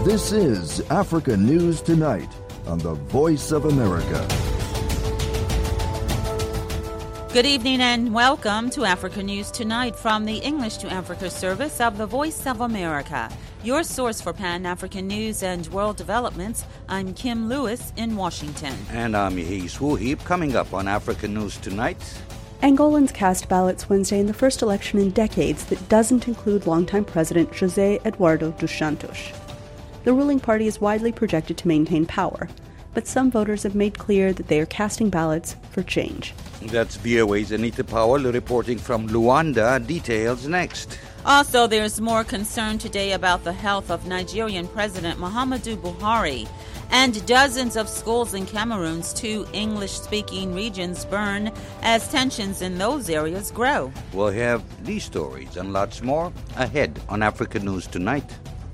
This is Africa News Tonight on the Voice of America. Good evening and welcome to Africa News Tonight from the English to Africa service of the Voice of America. Your source for Pan-African news and world developments. I'm Kim Lewis in Washington. And I'm Yehis Wuhib. Coming up on Africa News Tonight. Angolans cast ballots Wednesday in the first election in decades that doesn't include longtime President José Eduardo dos Santos. The ruling party is widely projected to maintain power, but some voters have made clear that they are casting ballots for change. That's VOA's Anita Powell reporting from Luanda. Details next. Also, there's more concern today about the health of Nigerian President Muhammadu Buhari. And dozens of schools in Cameroon's two English-speaking regions burn as tensions in those areas grow. We'll have these stories and lots more ahead on Africa News Tonight.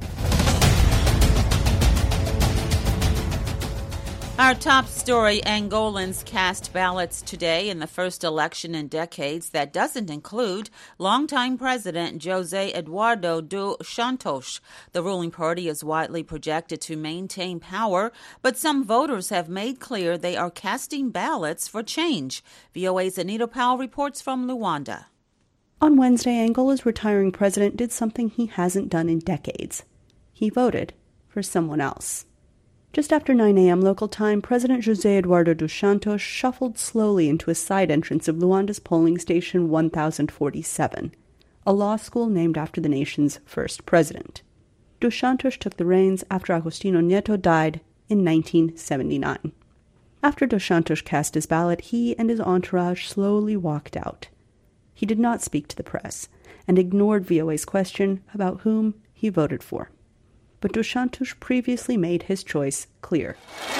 Our top story, Angolans cast ballots today in the first election in decades that doesn't include longtime President José Eduardo dos Santos. The ruling party is widely projected to maintain power, but some voters have made clear they are casting ballots for change. VOA's Anita Powell reports from Luanda. On Wednesday, Angola's retiring president did something he hasn't done in decades. He voted for someone else. Just after 9 a.m. local time, President José Eduardo dos Santos shuffled slowly into a side entrance of Luanda's polling station 1047, a law school named after the nation's first president. Dos Santos took the reins after Agostinho Neto died in 1979. After Dos Santos cast his ballot, he and his entourage slowly walked out. He did not speak to the press and ignored VOA's question about whom he voted for. But Dos Santos previously made his choice clear.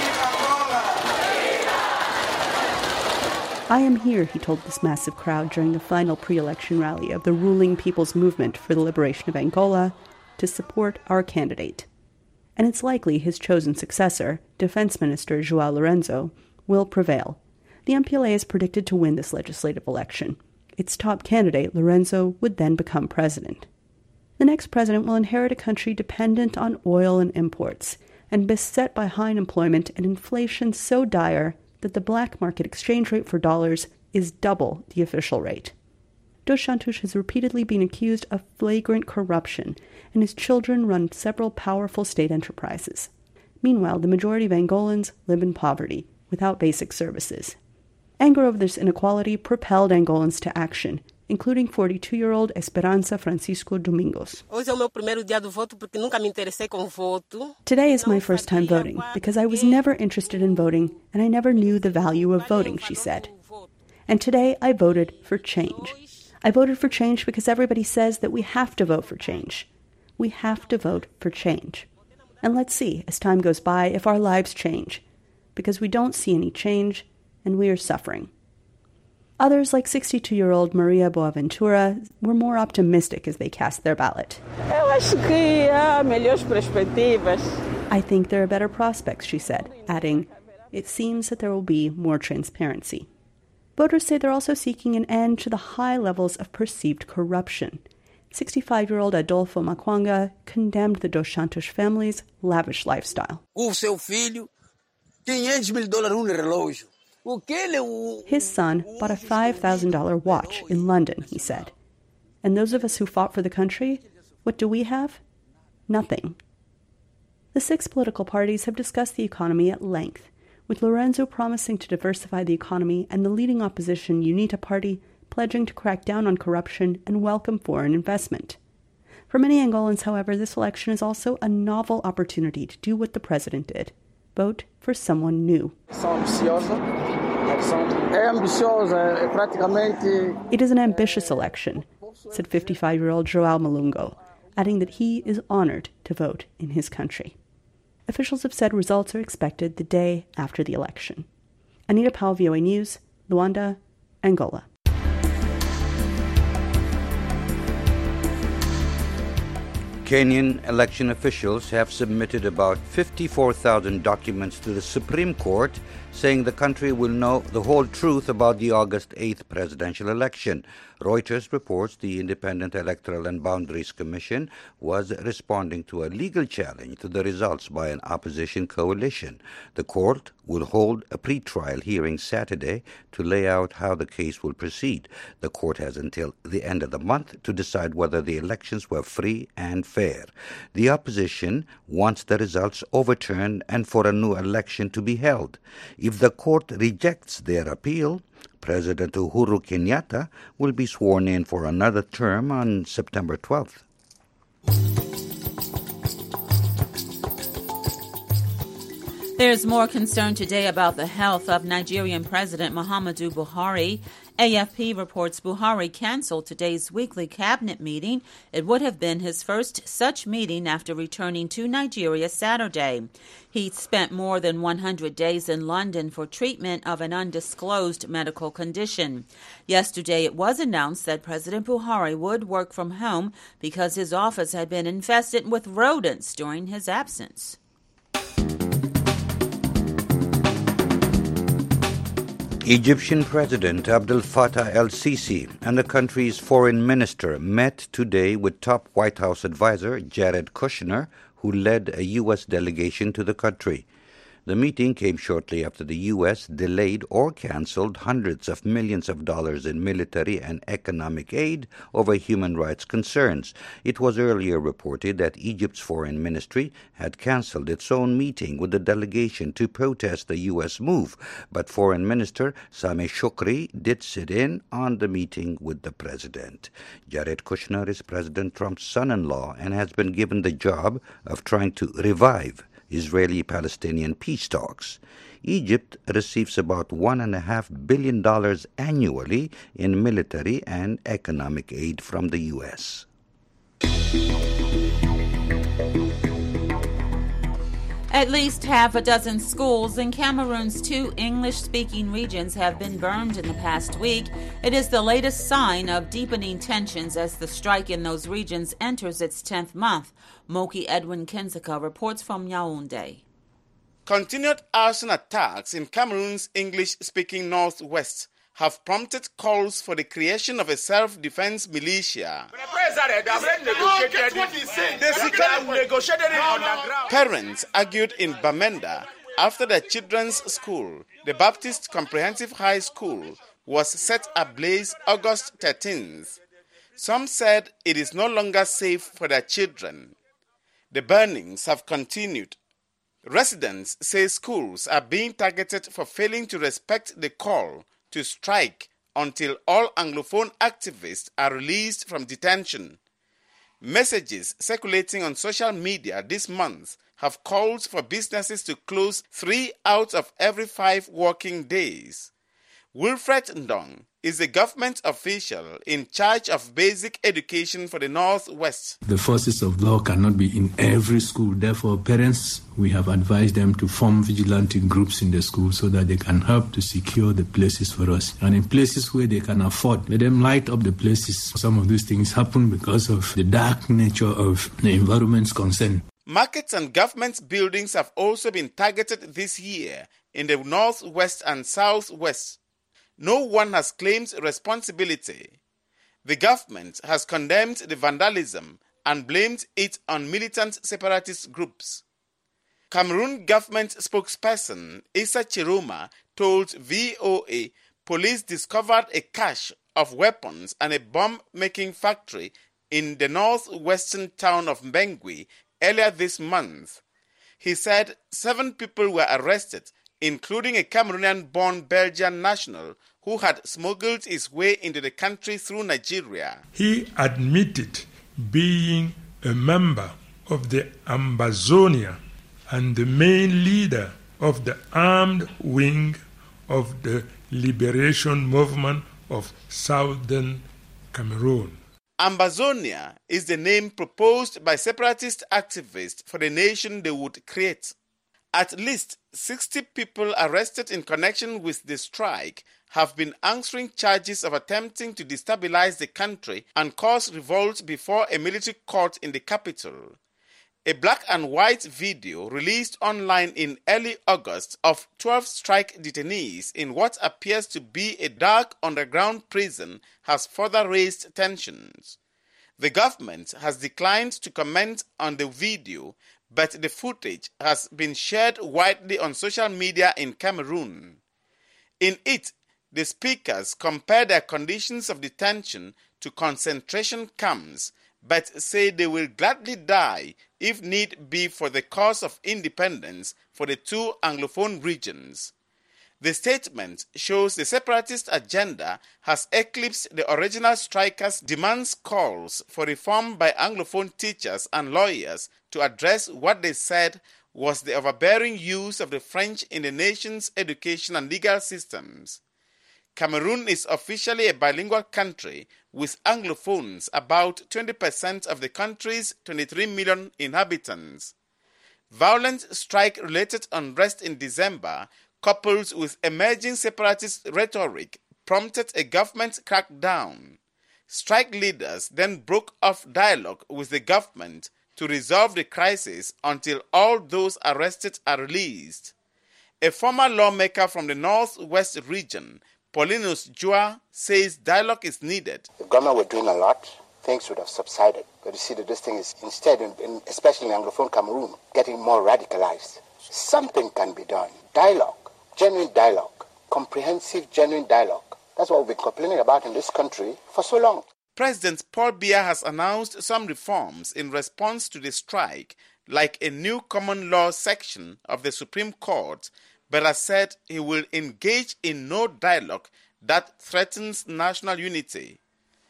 I am here, he told this massive crowd during the final pre-election rally of the ruling People's Movement for the Liberation of Angola, to support our candidate. And it's likely his chosen successor, Defense Minister João Lourenço, will prevail. The MPLA is predicted to win this legislative election. Its top candidate, Lourenço, would then become president. The next president will inherit a country dependent on oil and imports, and beset by high unemployment and inflation so dire that the black market exchange rate for dollars is double the official rate. Dos Santos has repeatedly been accused of flagrant corruption, and his children run several powerful state enterprises. Meanwhile, the majority of Angolans live in poverty, without basic services. Anger over this inequality propelled Angolans to action, including 42-year-old Esperança Francisco Domingos. Today is my first time voting because I was never interested in voting and I never knew the value of voting, she said. And today I voted for change. I voted for change because everybody says that we have to vote for change. We have to vote for change. And let's see, as time goes by, if our lives change, because we don't see any change and we are suffering. Others, like 62-year-old Maria Boaventura, were more optimistic as they cast their ballot. I think there are better prospects, she said, adding, it seems that there will be more transparency. Voters say they're also seeking an end to the high levels of perceived corruption. 65-year-old Adolfo Makwanga condemned the Dos Santos family's lavish lifestyle. His son bought a $5,000 watch in London, he said. And those of us who fought for the country, what do we have? Nothing. The 6 political parties have discussed the economy at length, with Lourenço promising to diversify the economy and the leading opposition UNITA party pledging to crack down on corruption and welcome foreign investment. For many Angolans, however, this election is also a novel opportunity to do what the president did. Vote for someone new. It is an ambitious election, said 55-year-old João Malungo, adding that he is honored to vote in his country. Officials have said results are expected the day after the election. Anita Powell, VOA News, Luanda, Angola. Kenyan election officials have submitted about 54,000 documents to the Supreme Court, saying the country will know the whole truth about the August 8th presidential election. Reuters reports the Independent Electoral and Boundaries Commission was responding to a legal challenge to the results by an opposition coalition. The court will hold a pre-trial hearing Saturday to lay out how the case will proceed. The court has until the end of the month to decide whether the elections were free and fair. The opposition wants the results overturned and for a new election to be held. If the court rejects their appeal, President Uhuru Kenyatta will be sworn in for another term on September 12th. There's more concern today about the health of Nigerian President Muhammadu Buhari. AFP reports Buhari canceled today's weekly cabinet meeting. It would have been his first such meeting after returning to Nigeria Saturday. He spent more than 100 days in London for treatment of an undisclosed medical condition. Yesterday, it was announced that President Buhari would work from home because his office had been infested with rodents during his absence. Egyptian President Abdel Fattah el-Sisi and the country's foreign minister met today with top White House advisor Jared Kushner, who led a U.S. delegation to the country. The meeting came shortly after the U.S. delayed or canceled hundreds of millions of dollars in military and economic aid over human rights concerns. It was earlier reported that Egypt's foreign ministry had canceled its own meeting with the delegation to protest the U.S. move, but Foreign Minister Sameh Shoukry did sit in on the meeting with the president. Jared Kushner is President Trump's son-in-law and has been given the job of trying to revive Israeli-Palestinian peace talks. Egypt receives about $1.5 billion annually in military and economic aid from the U.S. At least half a dozen schools in Cameroon's 2 English-speaking regions have been burned in the past week. It is the latest sign of deepening tensions as the strike in those regions enters its 10th month. Moki Edwin Kenzaka reports from Yaoundé. Continued arson attacks in Cameroon's English-speaking northwest have prompted calls for the creation of a self-defense militia. Parents argued in Bamenda after their children's school, the Baptist Comprehensive High School, was set ablaze August 13th. Some said it is no longer safe for their children. The burnings have continued. Residents say schools are being targeted for failing to respect the call to strike until all Anglophone activists are released from detention. Messages circulating on social media this month have called for businesses to close 3 out of every 5 working days. Wilfred Ndong is a government official in charge of basic education for the Northwest. The forces of law cannot be in every school. Therefore, parents, we have advised them to form vigilante groups in the school so that they can help to secure the places for us. And in places where they can afford, let them light up the places. Some of these things happen because of the dark nature of the environment's concern. Markets and government buildings have also been targeted this year in the Northwest and Southwest. No one has claimed responsibility. The government has condemned the vandalism and blamed it on militant separatist groups. Cameroon government spokesperson Issa Chiroma told VOA police discovered a cache of weapons and a bomb-making factory in the northwestern town of Mbengui earlier this month. He said 7 people were arrested, including a Cameroonian-born Belgian national who had smuggled his way into the country through Nigeria. He admitted being a member of the Ambazonia and the main leader of the armed wing of the Liberation Movement of Southern Cameroon. Ambazonia is the name proposed by separatist activists for the nation they would create. At least 60 people arrested in connection with the strike have been answering charges of attempting to destabilize the country and cause revolt before a military court in the capital. A black and white video released online in early August of 12 strike detainees in what appears to be a dark underground prison has further raised tensions. The government has declined to comment on the video, but the footage has been shared widely on social media in Cameroon. In it, the speakers compare their conditions of detention to concentration camps, but say they will gladly die if need be for the cause of independence for the two Anglophone regions. The statement shows the separatist agenda has eclipsed the original strikers' demands calls for reform by Anglophone teachers and lawyers to address what they said was the overbearing use of the French in the nation's education and legal systems. Cameroon is officially a bilingual country with Anglophones, about 20% of the country's 23 million inhabitants. Violent strike-related unrest in December, coupled with emerging separatist rhetoric, prompted a government crackdown. Strike leaders then broke off dialogue with the government to resolve the crisis until all those arrested are released. A former lawmaker from the Northwest region, Paulinus Joa, says dialogue is needed. The government were doing a lot, things would have subsided. But you see that this thing is instead, especially in Anglophone Cameroon, getting more radicalized. Something can be done. Dialogue. Genuine dialogue, comprehensive, genuine dialogue. That's what we've been complaining about in this country for so long. President Paul Biya has announced some reforms in response to the strike, like a new common law section of the Supreme Court, but has said he will engage in no dialogue that threatens national unity.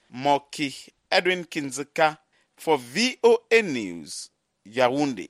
Moki Edwin Kinzeka for VOA News, Yaoundé.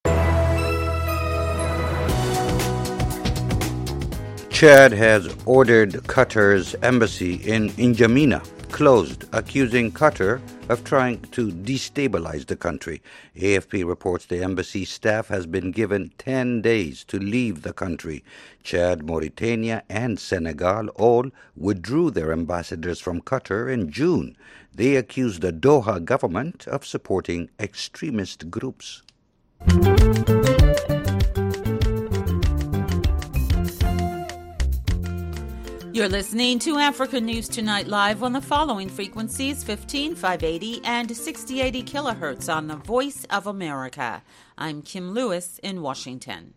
Chad has ordered Qatar's embassy in N'Djamena closed, accusing Qatar of trying to destabilize the country. AFP reports the embassy staff has been given 10 days to leave the country. Chad, Mauritania, and Senegal all withdrew their ambassadors from Qatar in June. They accused the Doha government of supporting extremist groups. You're listening to Africa News Tonight live on the following frequencies: 15,580 and 6080 kilohertz on the Voice of America. I'm Kim Lewis in Washington.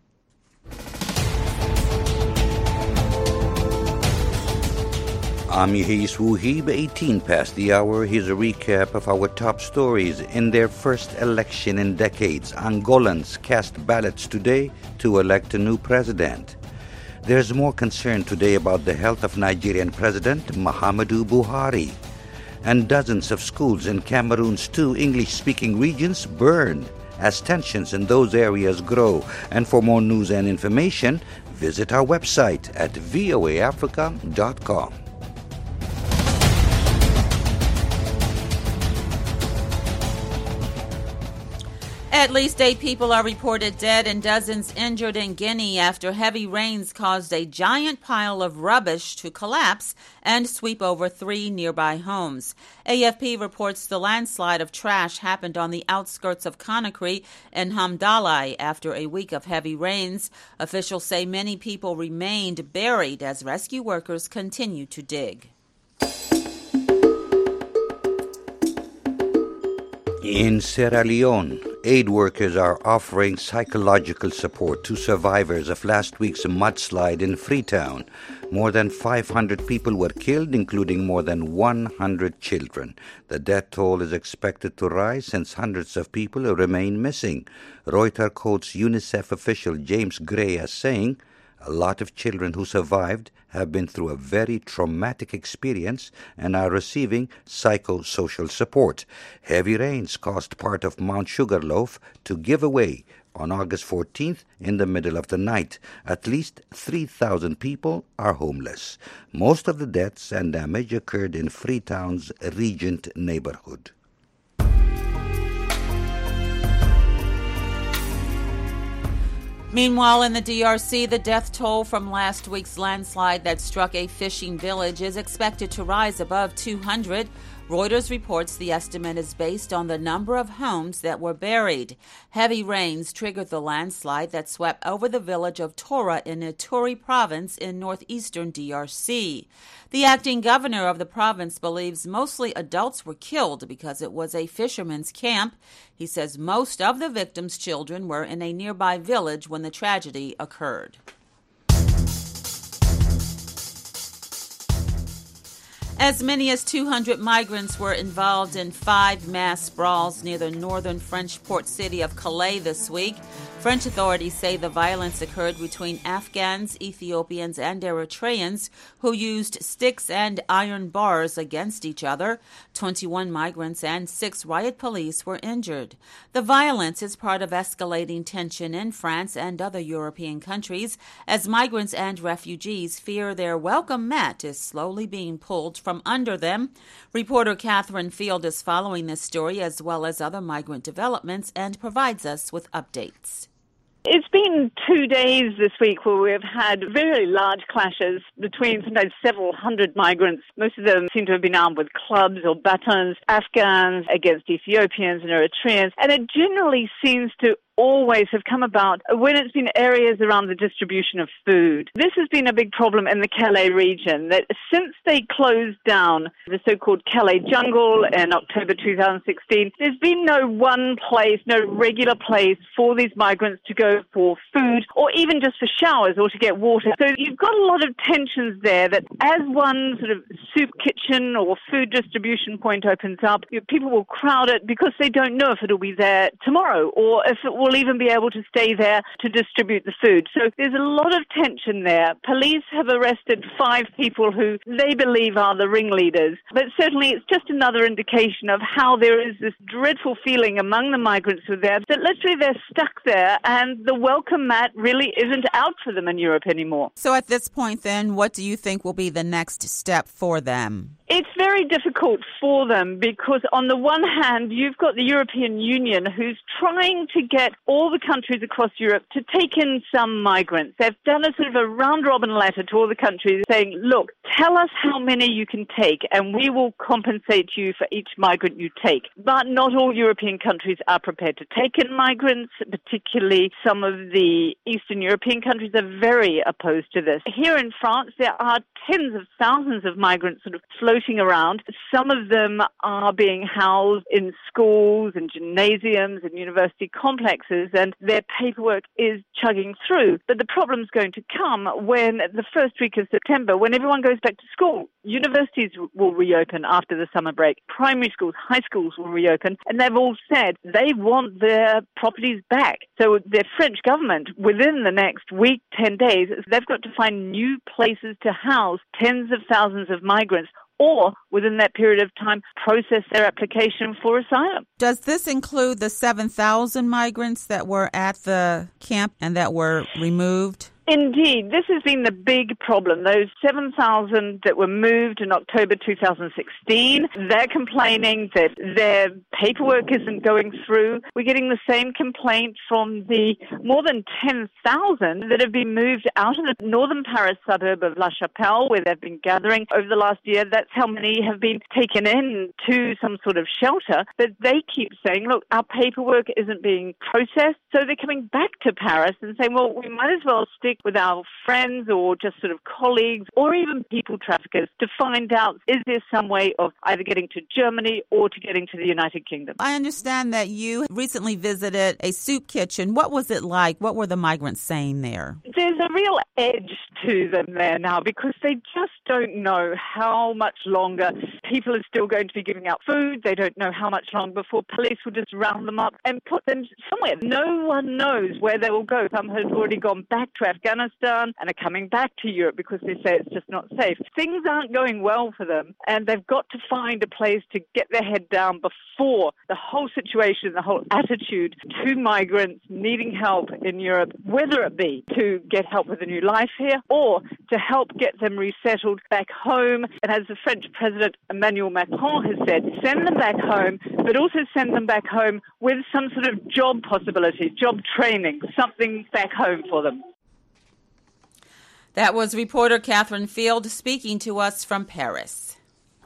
I'm Yehis Wuhib, 18 past the hour. Here's a recap of our top stories. In their first election in decades, Angolans cast ballots today to elect a new president. There's more concern today about the health of Nigerian President Muhammadu Buhari. And dozens of schools in Cameroon's two English-speaking regions burned as tensions in those areas grow. And for more news and information, visit our website at voaafrica.com. At least 8 people are reported dead and dozens injured in Guinea after heavy rains caused a giant pile of rubbish to collapse and sweep over 3 nearby homes. AFP reports the landslide of trash happened on the outskirts of Conakry and Hamdallah after a week of heavy rains. Officials say many people remained buried as rescue workers continue to dig. In Sierra Leone, aid workers are offering psychological support to survivors of last week's mudslide in Freetown. More than 500 people were killed, including more than 100 children. The death toll is expected to rise since hundreds of people remain missing. Reuters quotes UNICEF official James Gray as saying, "A lot of children who survived have been through a very traumatic experience and are receiving psychosocial support." Heavy rains caused part of Mount Sugarloaf to give away on August 14th in the middle of the night. At least 3,000 people are homeless. Most of the deaths and damage occurred in Freetown's Regent neighborhood. Meanwhile, in the DRC, the death toll from last week's landslide that struck a fishing village is expected to rise above 200. Reuters reports the estimate is based on the number of homes that were buried. Heavy rains triggered the landslide that swept over the village of Tora in Ituri province in northeastern DRC. The acting governor of the province believes mostly adults were killed because it was a fisherman's camp. He says most of the victims' children were in a nearby village when the tragedy occurred. As many as 200 migrants were involved in 5 mass brawls near the northern French port city of Calais this week. French authorities say the violence occurred between Afghans, Ethiopians, and Eritreans who used sticks and iron bars against each other. 21 migrants and 6 riot police were injured. The violence is part of escalating tension in France and other European countries as migrants and refugees fear their welcome mat is slowly being pulled from under them. Reporter Catherine Field is following this story as well as other migrant developments and provides us with updates. It's been 2 days this week where we've had very large clashes between sometimes several hundred migrants. Most of them seem to have been armed with clubs or batons, Afghans against Ethiopians and Eritreans, and it generally seems to always have come about when it's been areas around the distribution of food. This has been a big problem in the Calais region, that since they closed down the so-called Calais jungle in October 2016, there's been no one place, no regular place for these migrants to go for food or even just for showers or to get water. So you've got a lot of tensions there that as one sort of soup kitchen or food distribution point opens up, people will crowd it because they don't know if it'll be there tomorrow or if it will even be able to stay there to distribute the food. So there's a lot of tension there. Police have arrested 5 people who they believe are the ringleaders. But certainly it's just another indication of how there is this dreadful feeling among the migrants who are there that literally they're stuck there and the welcome mat really isn't out for them in Europe anymore. So at this point then, what do you think will be the next step for them? It's very difficult for them because on the one hand, you've got the European Union who's trying to get all the countries across Europe to take in some migrants. They've done a sort of a round-robin letter to all the countries saying, look, tell us how many you can take and we will compensate you for each migrant you take. But not all European countries are prepared to take in migrants, particularly some of the Eastern European countries are very opposed to this. Here in France, there are tens of thousands of migrants sort of floating around. Some of them are being housed in schools and gymnasiums and university complexes, and their paperwork is chugging through. But the problem's going to come when the first week of September, when everyone goes back to school. Universities will reopen after the summer break. Primary schools, high schools will reopen, and they've all said they want their properties back. So the French government, within the next week, 10 days, they've got to find new places to house tens of thousands of migrants, or within that period of time, process their application for asylum. Does this include the 7,000 migrants that were at the camp and that were removed? Indeed, this has been the big problem. Those 7,000 that were moved in October 2016, they're complaining that their paperwork isn't going through. We're getting the same complaint from the more than 10,000 that have been moved out of the northern Paris suburb of La Chapelle, where they've been gathering over the last year. That's how many have been taken in to some sort of shelter. But they keep saying, look, our paperwork isn't being processed. So they're coming back to Paris and saying, well, we might as well stick with our friends or just sort of colleagues or even people traffickers to find out, is there some way of either getting to Germany or to getting to the United Kingdom? I understand that you recently visited a soup kitchen. What was it like? What were the migrants saying there? There's a real edge to them there now because they just don't know how much longer people are still going to be giving out food. They don't know how much longer before police will just round them up and put them somewhere. No one knows where they will go. Some have already gone back to Afghanistan and are coming back to Europe because they say it's just not safe. Things aren't going well for them, and they've got to find a place to get their head down before the whole situation, the whole attitude to migrants needing help in Europe, whether it be to get help with a new life here or to help get them resettled back home. And as the French President Emmanuel Macron has said, send them back home, but also send them back home with some sort of job possibilities, job training, something back home for them. That was reporter Catherine Field speaking to us from Paris.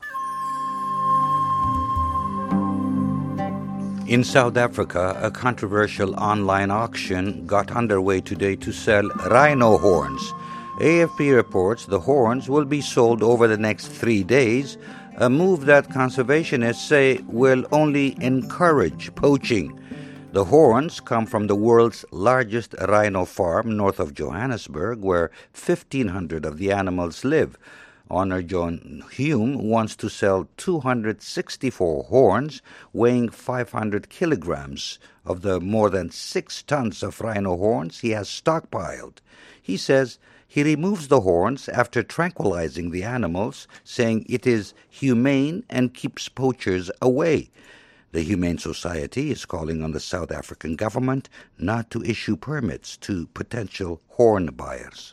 In South Africa, a controversial online auction got underway today to sell rhino horns. AFP reports the horns will be sold over the next 3 days, a move that conservationists say will only encourage poaching. The horns come from the world's largest rhino farm north of Johannesburg, where 1,500 of the animals live. Honor John Hume wants to sell 264 horns weighing 500 kilograms of the more than 6 tons of rhino horns he has stockpiled. He says he removes the horns after tranquilizing the animals, saying it is humane and keeps poachers away. The Humane Society is calling on the South African government not to issue permits to potential horn buyers.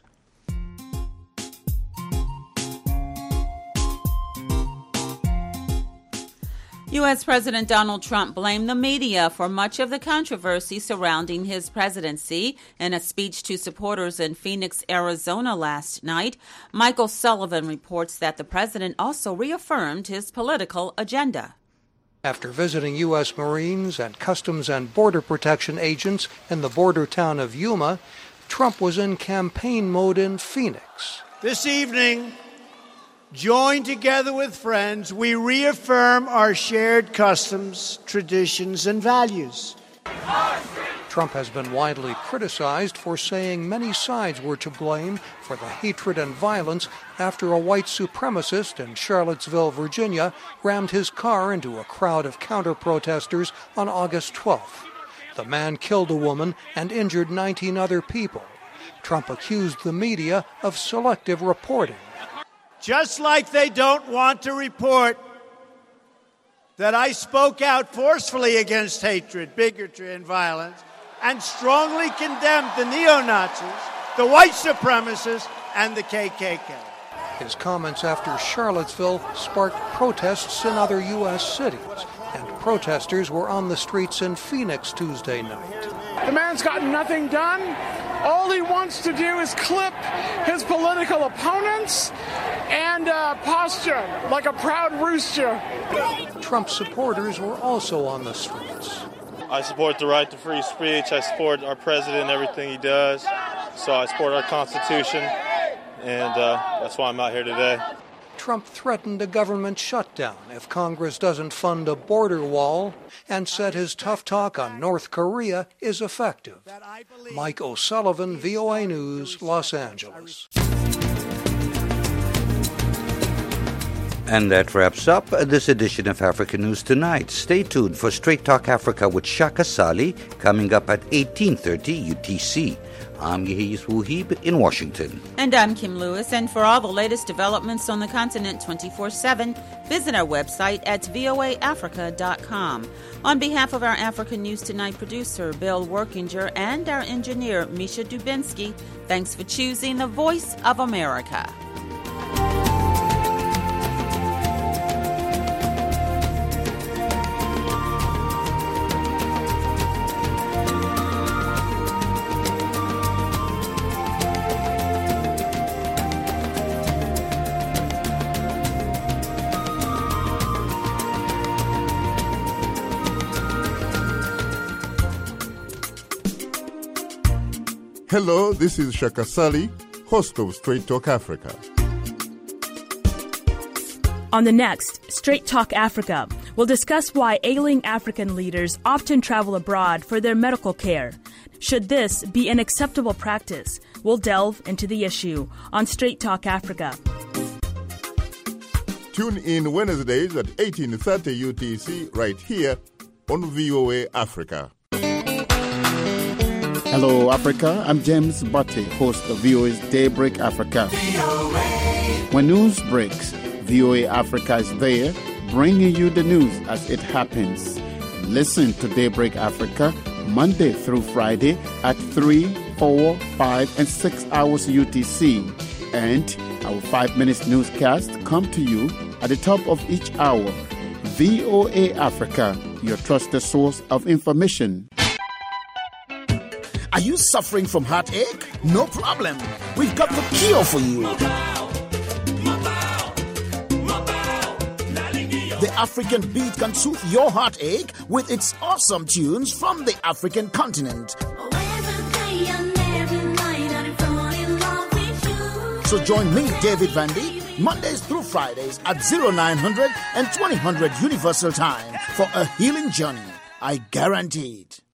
U.S. President Donald Trump blamed the media for much of the controversy surrounding his presidency. In a speech to supporters in Phoenix, Arizona last night, Michael Sullivan reports that the president also reaffirmed his political agenda. After visiting U.S. Marines and Customs and Border Protection agents in the border town of Yuma, Trump was in campaign mode in Phoenix. This evening, joined together with friends, we reaffirm our shared customs, traditions, and values. Trump has been widely criticized for saying many sides were to blame for the hatred and violence after a white supremacist in Charlottesville, Virginia, rammed his car into a crowd of counter-protesters on August 12th. The man killed a woman and injured 19 other people. Trump accused the media of selective reporting. Just like they don't want to report that I spoke out forcefully against hatred, bigotry, and violence, and strongly condemned the neo-Nazis, the white supremacists, and the KKK. His comments after Charlottesville sparked protests in other U.S. cities, and protesters were on the streets in Phoenix Tuesday night. The man's gotten nothing done. All he wants to do is clip his political opponents and posture like a proud rooster. Trump supporters were also on the streets. I support the right to free speech. I support our president and everything he does. So I support our Constitution, and that's why I'm out here today. Trump threatened a government shutdown if Congress doesn't fund a border wall and said his tough talk on North Korea is effective. Mike O'Sullivan, VOA News, Los Angeles. And that wraps up this edition of Africa News Tonight. Stay tuned for Straight Talk Africa with Shaka Sali coming up at 18:30 UTC. I'm Yehis Wuhib in Washington. And I'm Kim Lewis. And for all the latest developments on the continent 24/7, visit our website at voaafrica.com. On behalf of our Africa News Tonight producer, Bill Workinger, and our engineer, Misha Dubinsky, thanks for choosing the Voice of America. Hello, this is Shaka Sali, host of Straight Talk Africa. On the next Straight Talk Africa, we'll discuss why ailing African leaders often travel abroad for their medical care. Should this be an acceptable practice? We'll delve into the issue on Straight Talk Africa. Tune in Wednesdays at 18:30 UTC right here on VOA Africa. Hello, Africa. I'm James Botte, host of VOA's Daybreak Africa. When news breaks, VOA Africa is there, bringing you the news as it happens. Listen to Daybreak Africa Monday through Friday at 3, 4, 5, and 6 hours UTC. And our 5 minutes newscast come to you At the top of each hour, VOA Africa, your trusted source of information. Are you suffering from heartache? No problem. We've got the cure for you. The African Beat can soothe your heartache with its awesome tunes from the African continent. So join me, David Vandy, Mondays through Fridays at 0900 and 2000 Universal Time for a healing journey. I guarantee it.